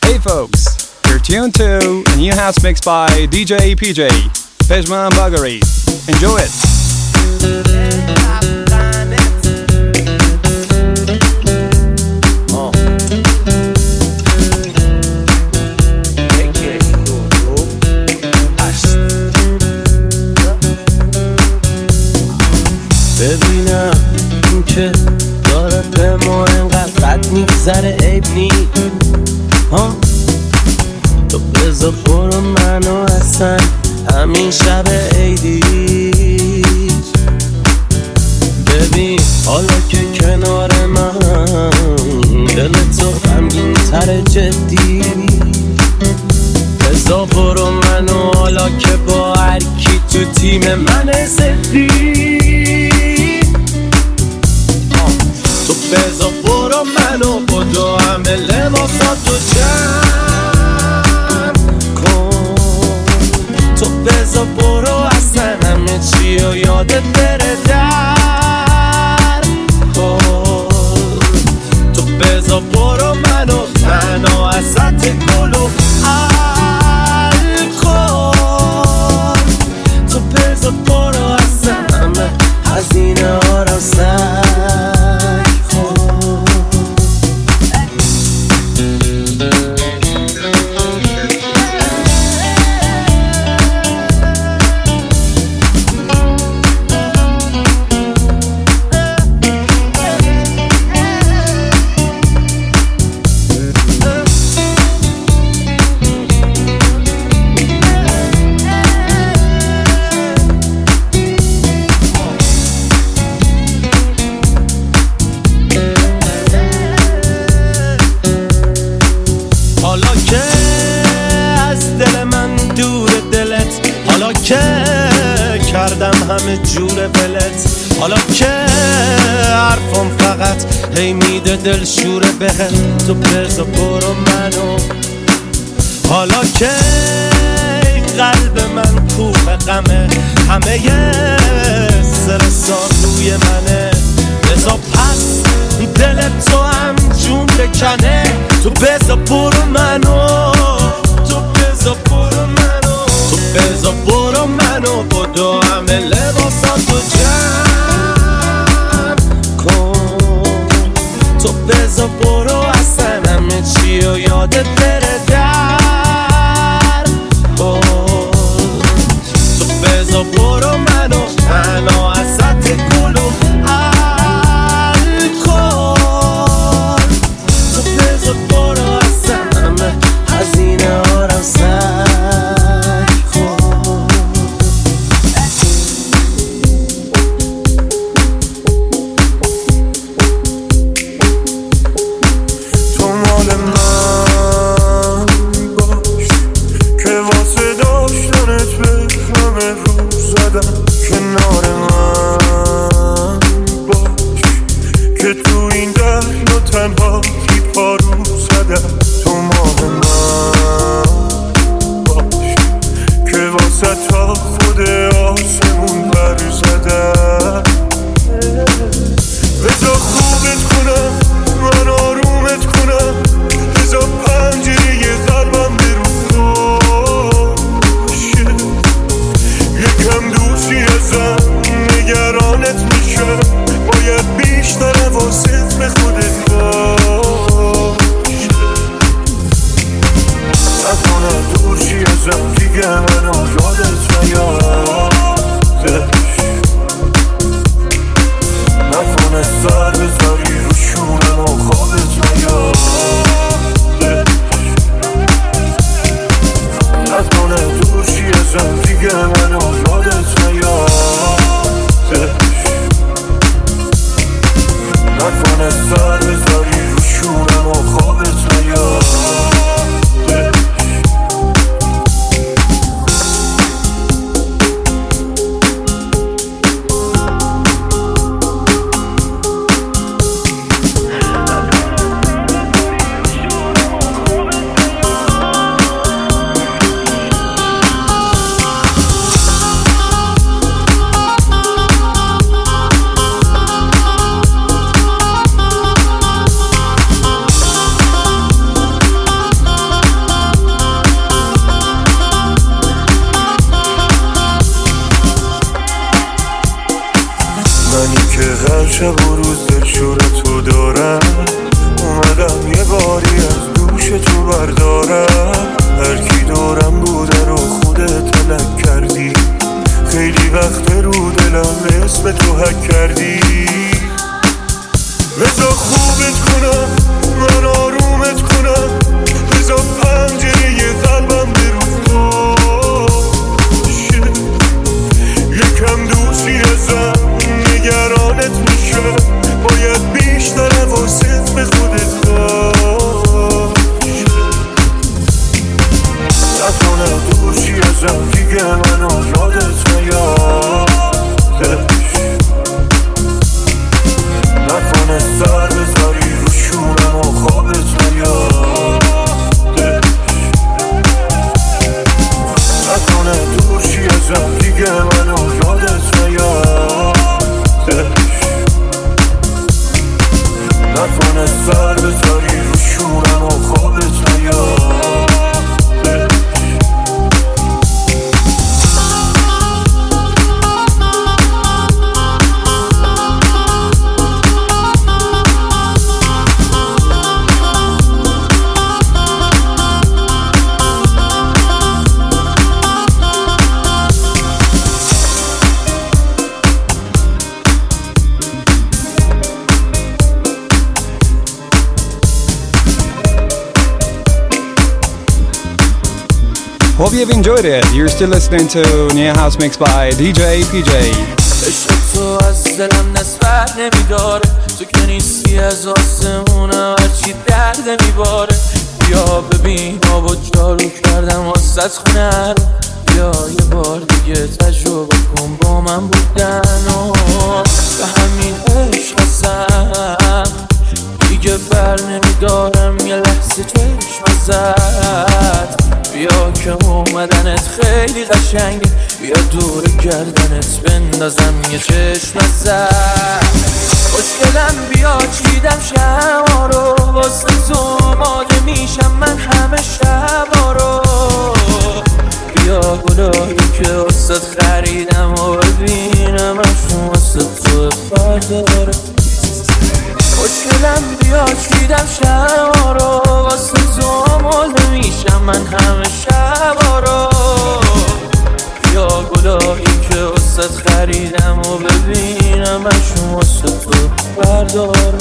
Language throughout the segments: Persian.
Hey folks, you're tuned to a new house mix by DJ PJ, Pejman Buggery. Enjoy it. ببینم این که داره به ما انقدر بد میگذره عیب نی تو بذار برو منو اصلا همین شب عیدی ببین حالا که کنار من دل تو غمگین تر جدی بذار برو منو حالا که با هر کی تو تیم من زدی تو بذار برو منو با دو همه لباساتو جمع کن تو بذار برو اصلا همه چی و یادت بره در کن تو بذار برو منو تنها ازت گلو الکن تو بذار برو اصلا همه هزینه ها رو سر که کردم همه جور بلت حالا که حرفم فقط هی میده دل شوره بهت تو بذار برو منو حالا که این قلب من کوه غمه همه سرسان روی منه بذار پس دل تو هم جون بکنه تو بذار برو منو تو بذار برو منو تو بذار برو منو با دو همه لباساتو جمع کن تو بذار برو اصلا همه چی و یادت بره در کن تو بذار برو منو تنها ازت گلو الکن تو بذار برو اصلا شب و روز دلشورتو دارم، اومدم یه باری از دوش تو بردارم. هر کی دورم بوده رو خودت تلک کردی، خیلی وقت رو دلم اسم تو حک کردی. بذار خوبت کنم من آرومت کنم، بذار پنجره یه قلبم بروشه، یکم دوستی ازم نگرانت میشه، باید بیشتر حواست به خودت باشه. نکنه دوستی ازم دیگه منو یادت نیادش، نکنه سر بذاری رو شونم و خوابت نیادش، نکنه دوستی ازم دیگه منو یادت نیادش، نکنه سر بذاری رو شونم و خوابت نیادش. Hope you've enjoyed it. You're still listening to Nia House Mix by DJ PJ. عشق تو از دلم دست بر نمیداره، تو که نیستی از آسمونم هرچی درد میباره. بیا ببین آب و جارو کردم واسه خونه رو، بیا یه بار دیگه تجربه کن با من بودن و به همین عشق هستم دیگه بر نمیدارم یه لحظه چشم ازت. بیا که اومدنت خیلی قشنگه، بیا دور گردنت بندازم یه چشم ازت. خوشگلم بیا چیدم شما رو، واسه تو آماده میشم من همه شبا رو. بیا گلایی که واسه خریدم و ببینم اشون واسه تو برداره. خوشگلم بیا چیدم شما رو، واسه تو آماده میشم من همه شبا رو. بیا گلایی که واسه خریدم و ببینم اشون واسه تو برداره.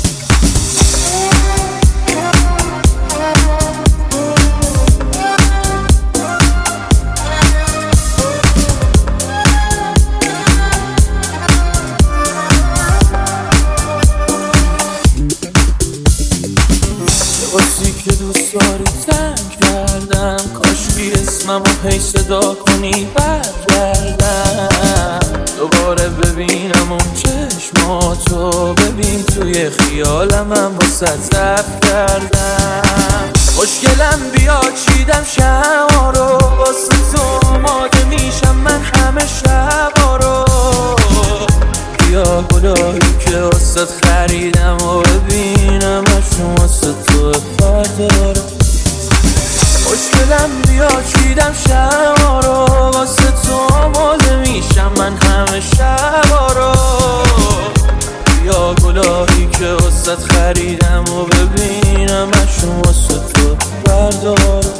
واسه که دوست داری زنگ کردم، کاشکی اسمم رو هی صدا کنی برگردم. دوباره ببینم اون چشماتو، ببین توی خیالمم واسه ضبط کردم. خوشگلم بیا چیدم شما رو، واسه تو آماده میشم من همه شبا رو. بیا گلایی که واسه خریدم و ببینم اشون واسه تو برداره. خوشگلم بیا چیدم شما رو، واسه تو آماده میشم من همه شبا رو. بیا گلایی که واسه خریدم و ببینم اشون واسه تو برداره.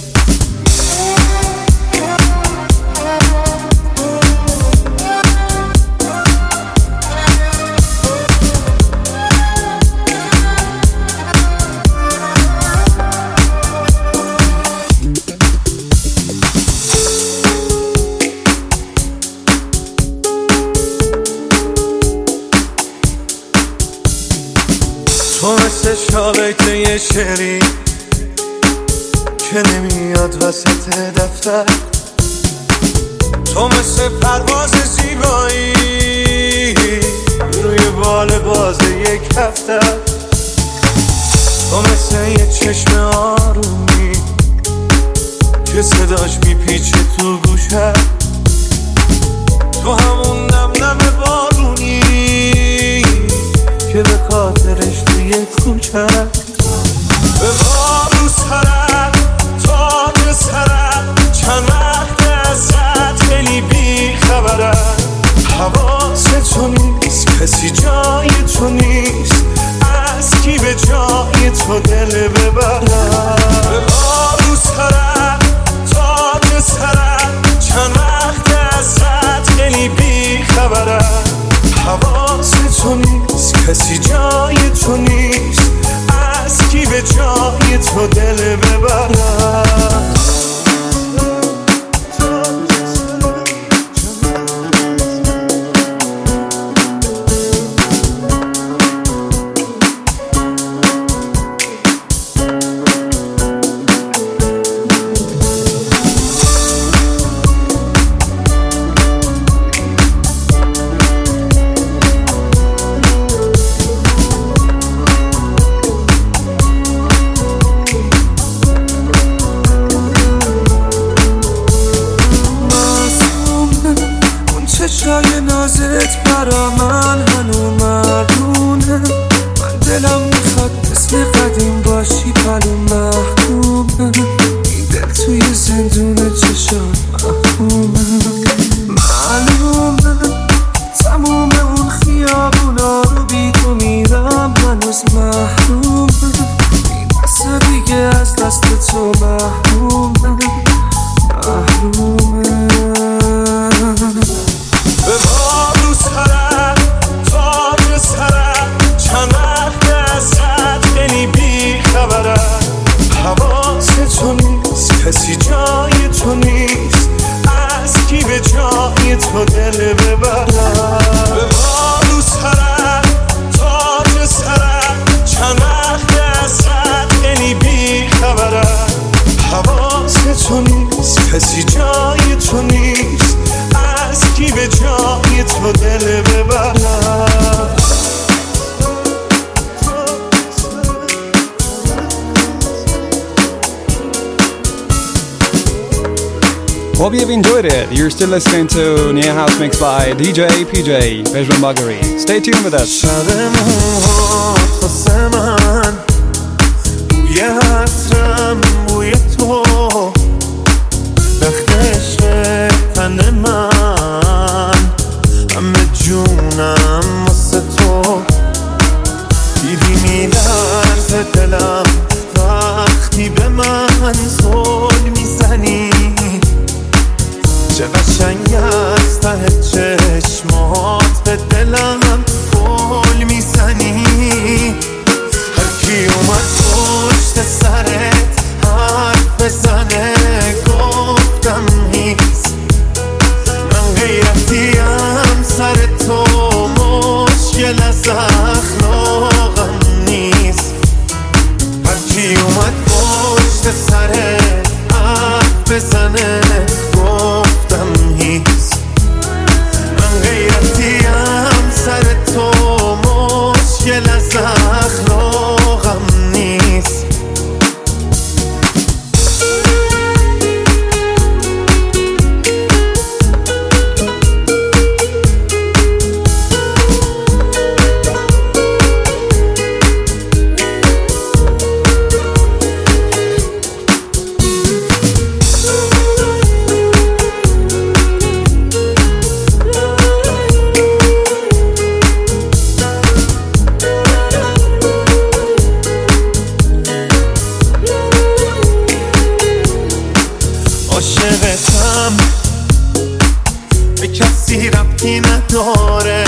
تو مثل شابک یه شعری که نمیاد وسط دفتر، تو مثل پرواز زیبایی روی بال باز یک هفته، تو مثل یه چشم آرومی که صداش میپیچه تو گوشه، تو همون نم نم بارونی که به خاطرش توی کوچه به بارو سرد تا به سرد چند وقت ازت خیلی بی خبرم. حواست تو نیست کسی جا تو دل ببرم. ببارو سرم تاج سرم چند وقت ازت خیلی بی خبرم. حواس تو نیست کسی جای تو نیست، از کی به جای تو دل ببرم. چشای نازت برا من هنو مردونه. من دلم میخواد مثل قدیم باشی پلو محکومه. این دل توی زندون چشات محکومه. معلومه تموم اون خیابونا رو بی تو میرم هنوز محرومه. این دست دیگه از دست تو محرومه. ببارو سرم تاج سرم چند وقت ازت خیلی بی خبرم. حواس تو نیست کسی جای تو نیست، از کی به جای تو دل ببرم. ببارو سرم تاج سرم چند وقت ازت خیلی بی خبرم. حواس تو نیست کسی جای تو نیست، از کی به جای تو دل ببرم. Hope you've enjoyed it. You're still listening to Nia House Mix by DJ PJ, Pejman Bagheri. Stay tuned with us. شب موهات واسه من بوی عطرم بوی تو، وقت عشق تن من همه جونم واسه تو. دیدی میلرزه دلم وقتی به من زل میزنی. چه قشنگ از ته چشمات به دلم گل میزنی. هر کی اومد پشت سرت حرف بزنه گفتم نیست. من غیرتیم سر تو مشکل از اخلاقم نیست. هر کی اومد پشت سرت حرف بزنه گفتم نیست. من غیرتیم سر تو مشکل از اخلاقم نیست. عاشقتم به کسی ربطی نداره،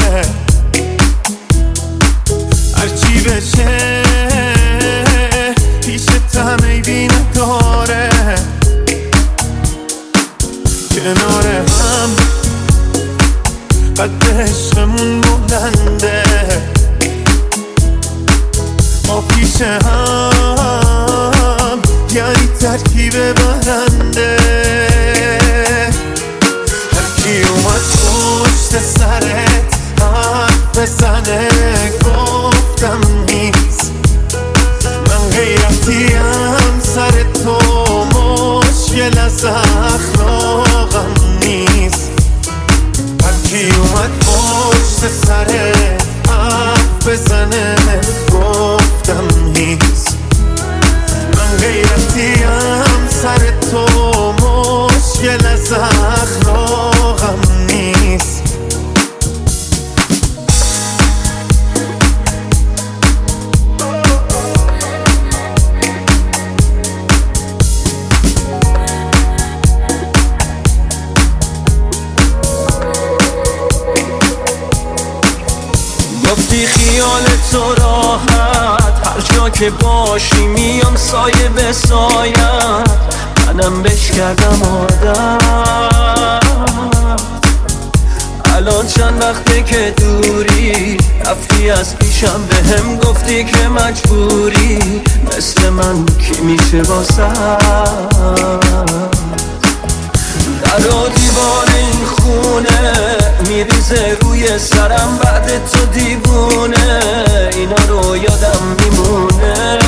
هرچی بشه پیشتم عیبی نداره. کنار هم قد عشقمون بلنده، ما پیش هم یعنی ترکیب برنده. هر کی اومد پشت سرت حرف بزنه گفتم نیست. من غیرتیم سر تو مشکل از اخلاقم نیست. هر کی اومد پشت سرت حرف بزنه گفتم نیست. من غیرتیم سر تو مشکل از اخلاقم نیست. که باشی میام سایه به سایه، منم بش کردم آدم. الان چند وقته که دوری، رفتی از پیشم بهم گفتی که مجبوری، مثل من کی میشه واسم؟ در و دیوار این خونه میریزه روی سرم، بعد تو دیوونه اینا رو یادم میمونه.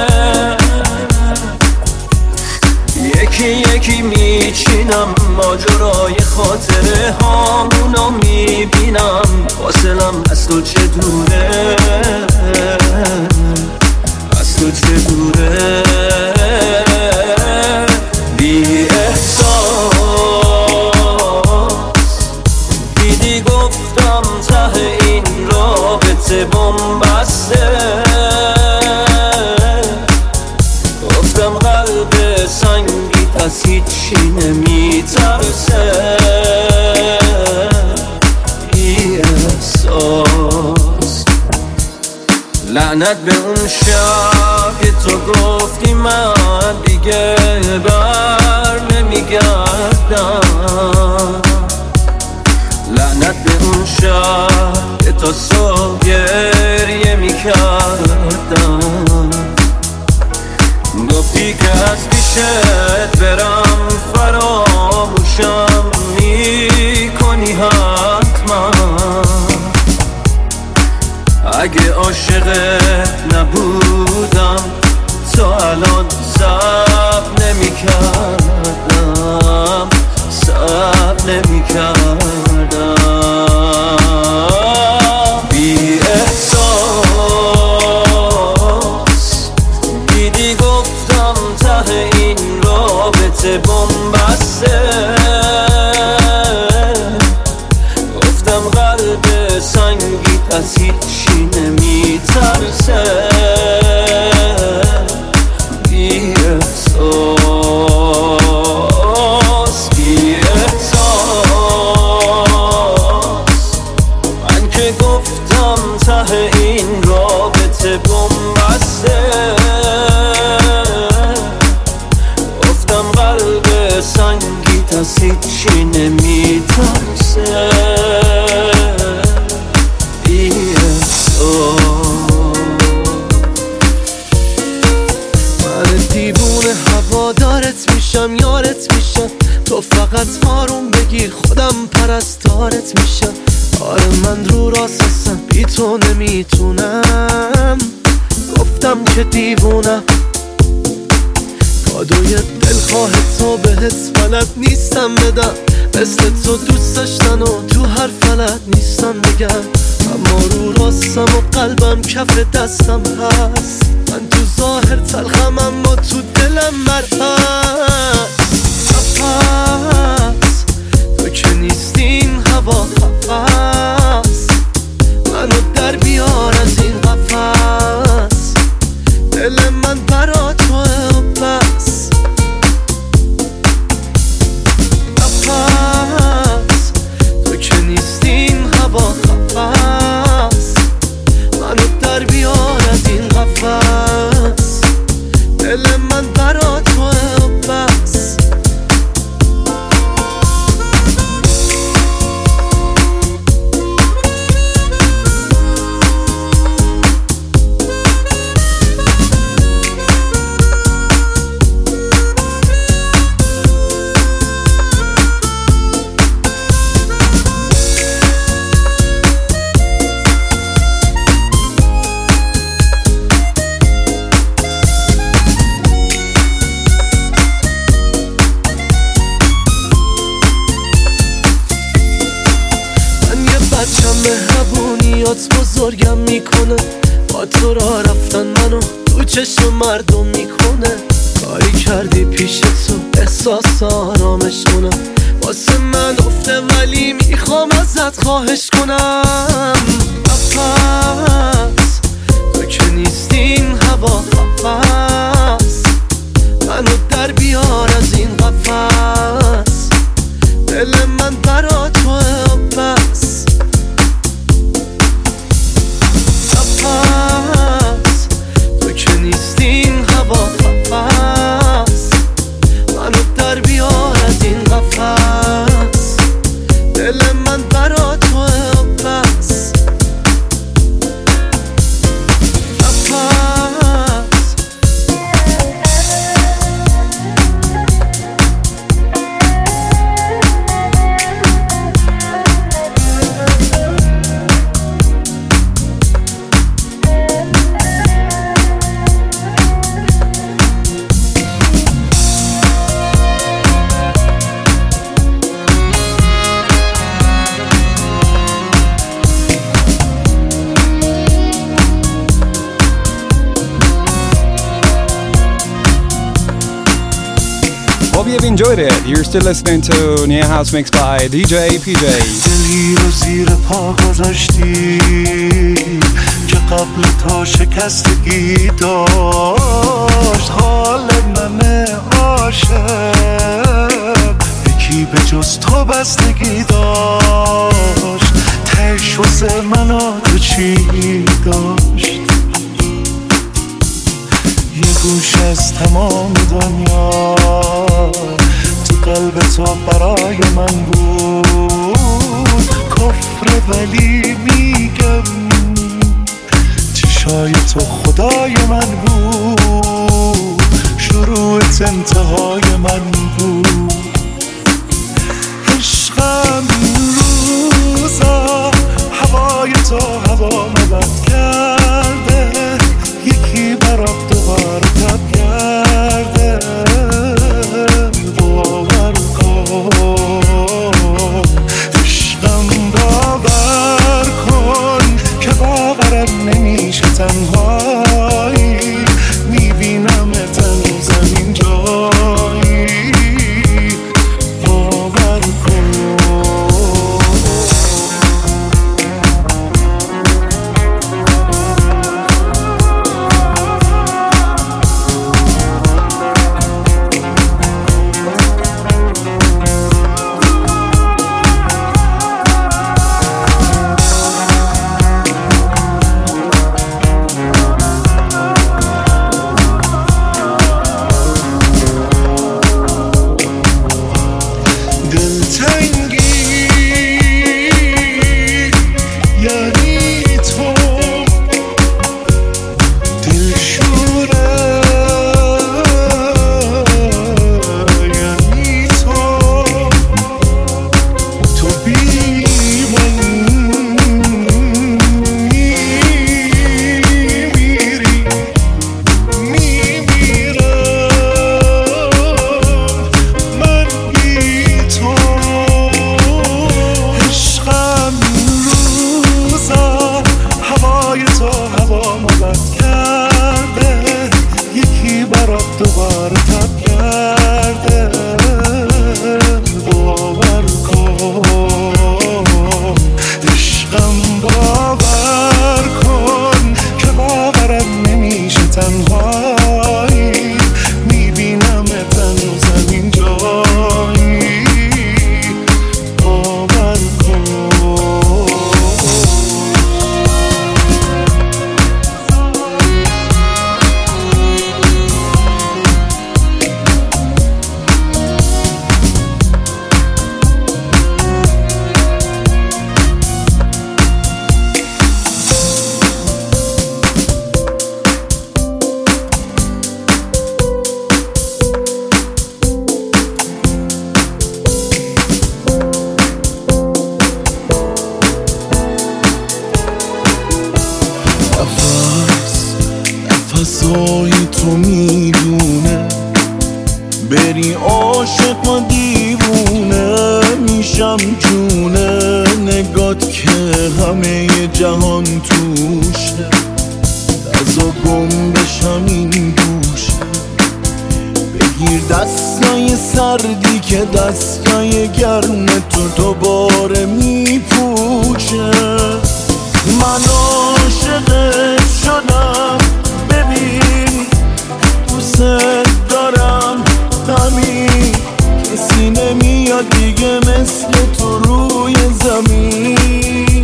یکی یکی میچینم ماجرای خاطره هامونو میبینم، فاصلم از تو چه دوره، از تو چه دوره. بی احساس دیدی گفتم ته این رابطه بنبسته، گفتم قلب سنگی از هیچی نمیترسه. بی احساس لعنت به اون شب که تو گفتی من دیگه بر نمیگردم، لعنت به اون شب که تا صبح گریه میکردم. گفتی که از پیشت برم فراموشم میکنی حتما، اگه عاشقت نبودم تا الان صبر نمیکردم، صبر نمیکردم. بی احساس دیدی گفتم ته این رابطه بنبسته، گفتم قلب سنگی از هیچی نمیترسه. بی احساس بی احساس من که گفتم ته این رابطه بنبسته، گفتم قلب سنگی از هیچی نمیترسه. بی من دیوونه هوادارت میشم، یارت میشم، تو فقط آروم بگیر خودم پرستارت میشم. آره من رو راستم بی تو نمیتونم، گفتم که دیوونم. کادوی دلخواه تو بهت بلد نیستم بدم، مثل تو دوست داشتن و تو هر فلت نیستم بگم. اما رو راستم و قلبم کف دستم هست، من تو ظاهر تلخم اما تو دلم مرهست. نفس تو که نیستین هوا خفست، منو در بیار از این قفس، دل من برا توه و بس. نفس تو که نیستین هوا خفست، منو در بیار از این قفس، دل من برا توه و بس. مهربونیات بزرگم میکنه، با تو را رفتن منو تو چشم مردم میکنه. کاری کردی پیش تو احساس آرامش کنم، واسه من افته ولی میخوام ازت خواهش کنم. نفس تو که نیستین هوا خفست، منو در بیار از این قفس، دل من برا توه و بس. نفس تو که Hope you've enjoyed it. You're still listening to Nia House Mixed by DJ PJ. دلی رو زیر پا گذاشتی که قبل تا شکستگی داشت حال من عاشق یکی به جز تو بستگی داشت تهش واسه من تو چی داشت یه گوش از تمام دنیا تو قلب تو برای من بود کفر ولی میگم چشای تو خدای من بود شروعت انتهای من بود عشقم این روزا هوای تو هوا مبد کرده یکی برات دوباره تب کرده باور کن عشقم باور کن که باورم نمیشه تنهایی میبینم تنوز زمین جایی باور کن نفسای تو میدونه بری عاشق و دیوونه میشم جونه نگات که همه جهان توشه ازا گم بشم این گوشه بگیر دستای سردی که دستای گرم تو دوباره میپوشه من عاشقت شدم ببین دوست دارم همین کسی نمیاد دیگه مثل تو روی زمین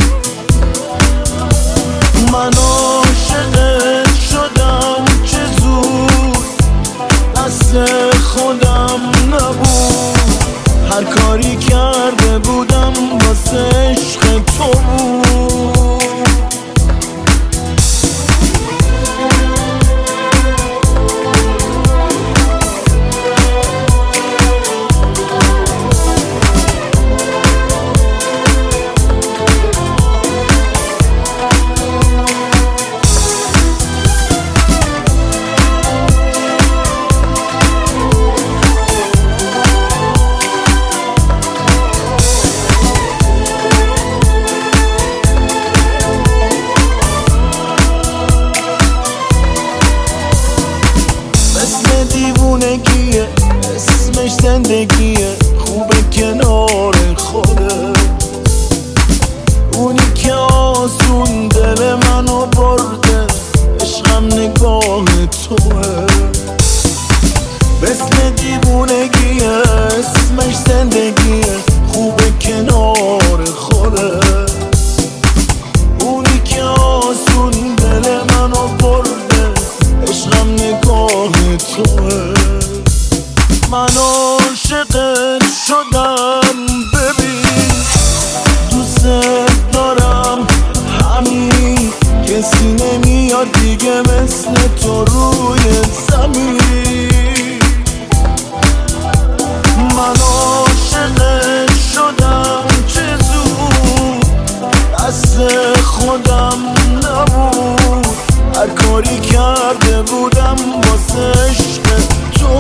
من عاشقت شدم چه زود دست خودم نبود هر کاری کرده بودم واسه عشق تو بود دیوونگیه اسمش زندگیه خوبه کنار خوده، اونی که آسون دل منو برده، عشقم نگاه توه، مثل دیوونگیه اسمش زندگیه خوبه کنار خوده، اونی که آسون دل منو برده، عشقم نگاه توه. من عاشقت شدم ببین، دوست دارم همین، کسی نمیاد دیگه مثل تو روی زمین. من عاشقت شدم چه زود، دست خودم نبود، هر کاری کرده بودم واسه عشق تو،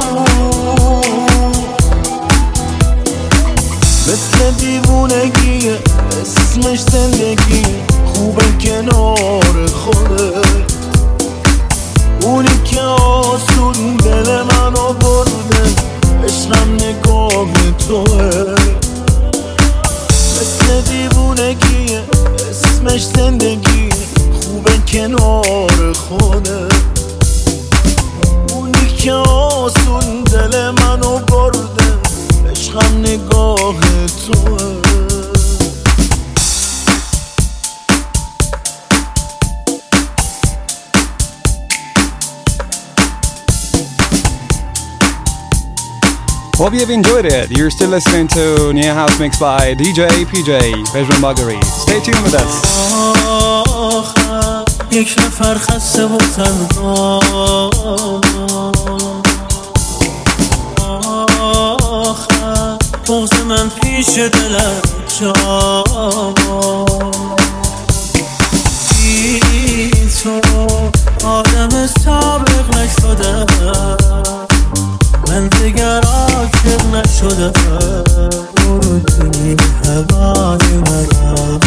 مثل دیوونگیه اسمش زندگی خوبه کنار خوده، اونی که آسون دل منو برده، عشقم نگاه توه، مثل دیوونگیه اسمش زندگی خوبه کنار خوده، اونی که آسون دل منو برده، عشقم نگاه توه. Hope you've enjoyed it. You're still listening to Nia House Mix by DJ PJ, Pejman Bagheri. Stay tuned with us. یک نفر خسته و تنها، بغض من پیش دلت جا، بی تو آدم سابق نشده، من دیگر عاشق نشده، برو توی هوای من،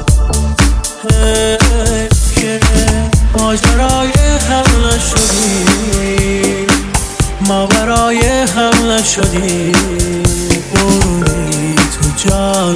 حیف که ماجرای هم نشدی، ما برای هم نشدی، برونی تو جان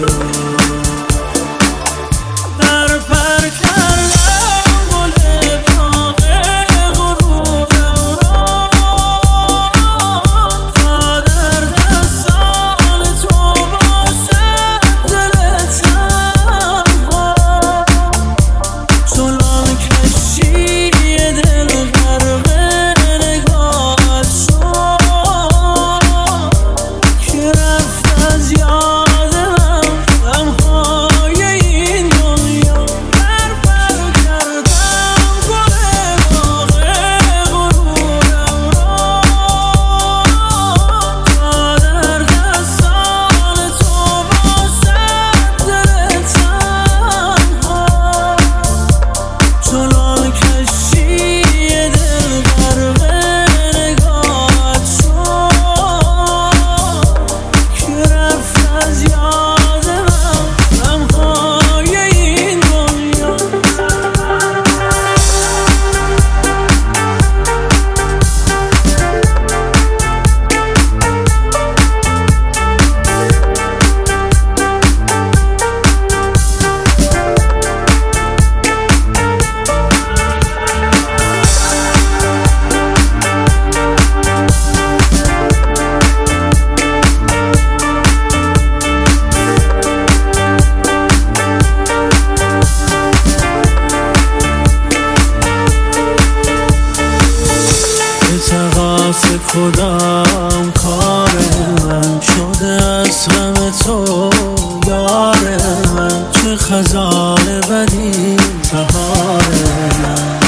خودم کار من شده از غم تو، یار من چه خزان بدی بهار من،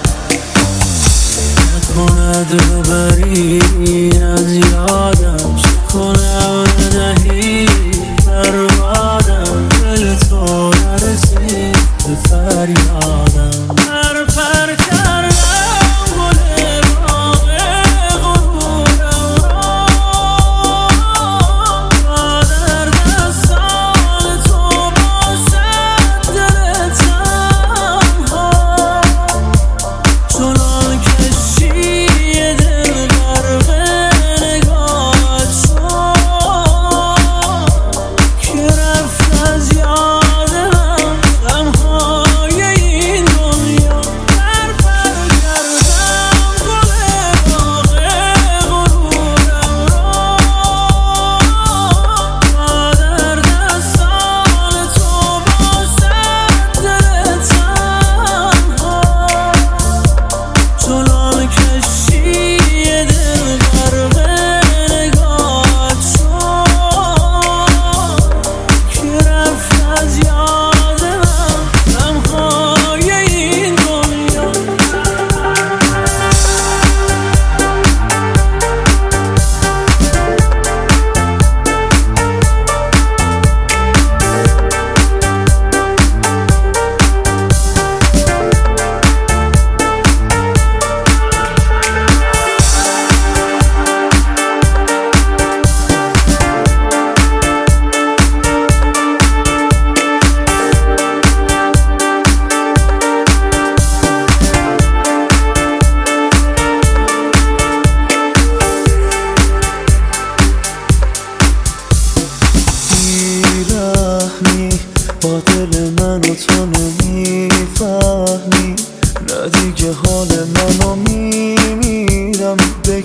نکند ببری از یادم، چه کنم ندهی بربادم، دل تو نرسید به فریادم، چنان کشی دل غرق نگاه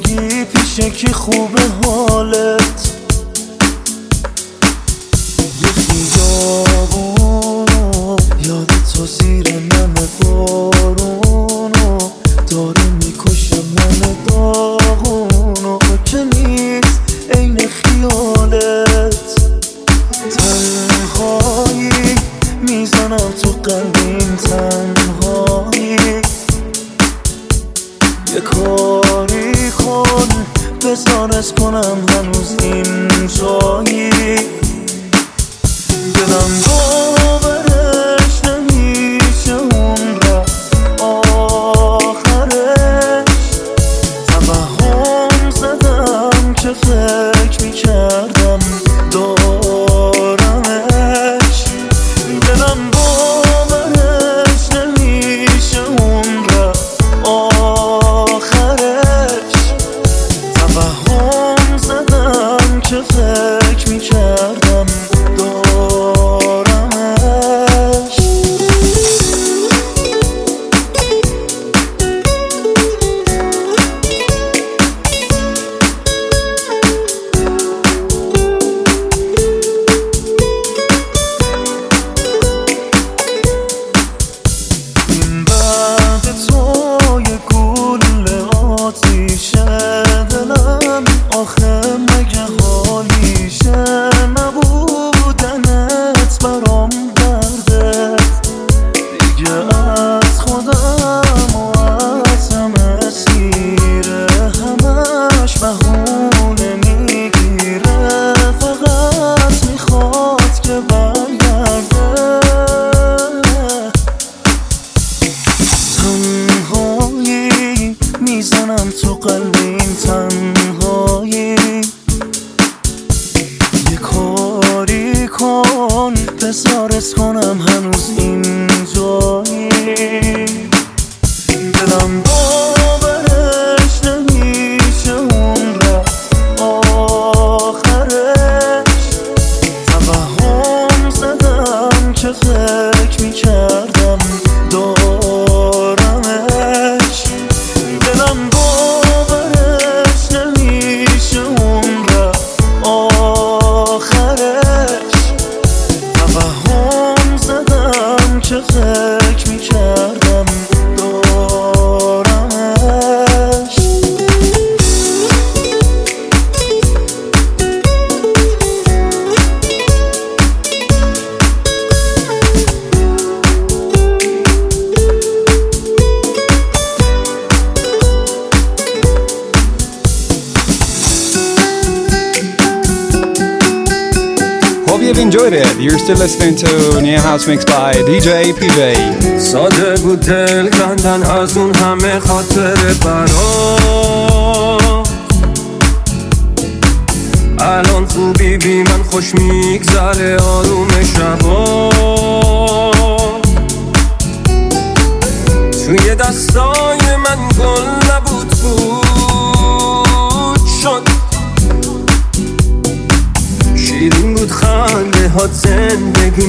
میگی پیش کی خوبه حالت، یه خیابون یاد تو زیر نم بارونو داره میکشه من داغونو که نیست عین خیالت، تنهایی میزنم تو قلبیم تنهایی، یه کاری کن بزارت کنم هنوز این جایی، دلم باورش نمیشه اون رفت آخرش، توهم زدم که فکر میکردم دارمش، دلم باورش نمیشه اون رفت آخرش، توهم زدم که فکر میکردم دارمش. این بعد تو یه گوله آتیشه دلم، آخه مگه حالیشه نبودنت برام درده، دیگه از خودم و از همه سیره، همش بهونه میگیره، فقط میخواد که برگرده، تنهایی میزنم تو قلبیم تنهایی، یه کاری کن بزارت کنم هنوز این جایی، دلم باورش نمیشه اون رفت آخرش، توهم زدم که فکر میکردم دارمش، دلم باورش نمیشه اون رفت آخرش، توهم زدم که فکر میکردم دارمش. Hope you've enjoyed it. You're still listening to Nia House Mix by DJ PJ. ساده بود دل کندن از اون همه خاطر برام، الان خوبی بی من خوش میگذره آروم شبا، توی دستای من گل نبود بود شد، شیرین بود خنده ها زندگی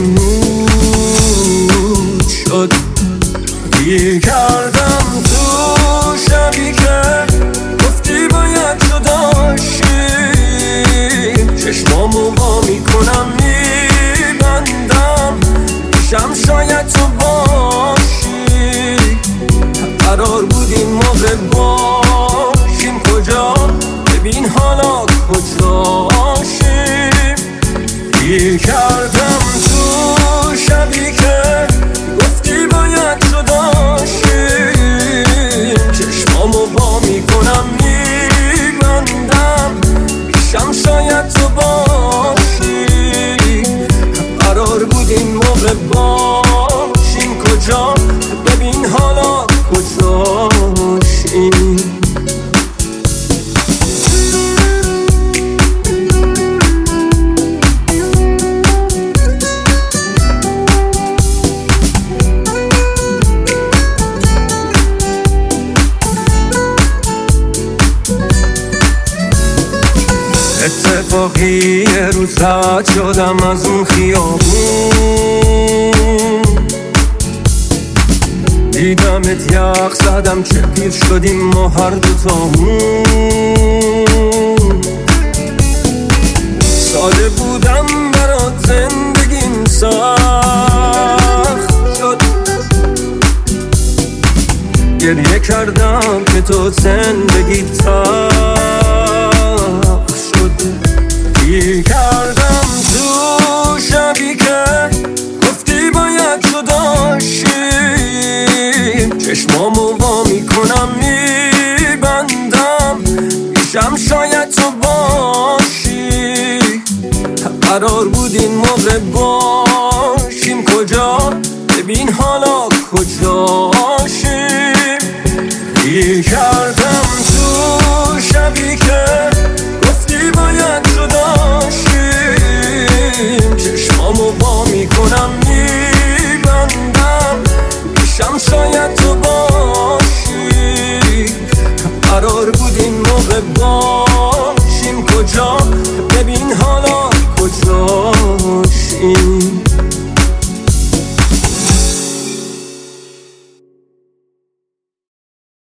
نور شد، گیر کردم تو شبی که گفتی باید جداشی، چشمامو با میکنم میبندم پیشم شاید تو باشی، قرار بود این موقع باشیم کجا، ببین حالا کجاشیم، گیر کردم تو شبی که گفتی باید جداشیم، چشمامو با میکنم میبندم پیشم شاید تو باشی، قرار بود این موقع باشیم کجا، ببین حالا کجاشیم. اتفاقی یه روز رد شدم از اون خیابون، دیدمت یخ زدم چه پیر شدیم ما هر دوتامون. ساده بودم برات زندگیم سخت شد، گریه کردم که تو زندگی تلخ شد. گیر کردم تو شبی که گفتی باید جدا شیم، چشمامو وا میکنم میبندم پیشم شاید تو باشی. قرار بود این موقع باشیم کجا، ببین حالا کجاشیم. گیر کردم تو شبی که گفتی باید جدا شیم، چشمامو وا میکنم میبندم پیشم شاید تو باشی. قرار بود این موقع باشیم کجا، ببین حالا کجاشیم.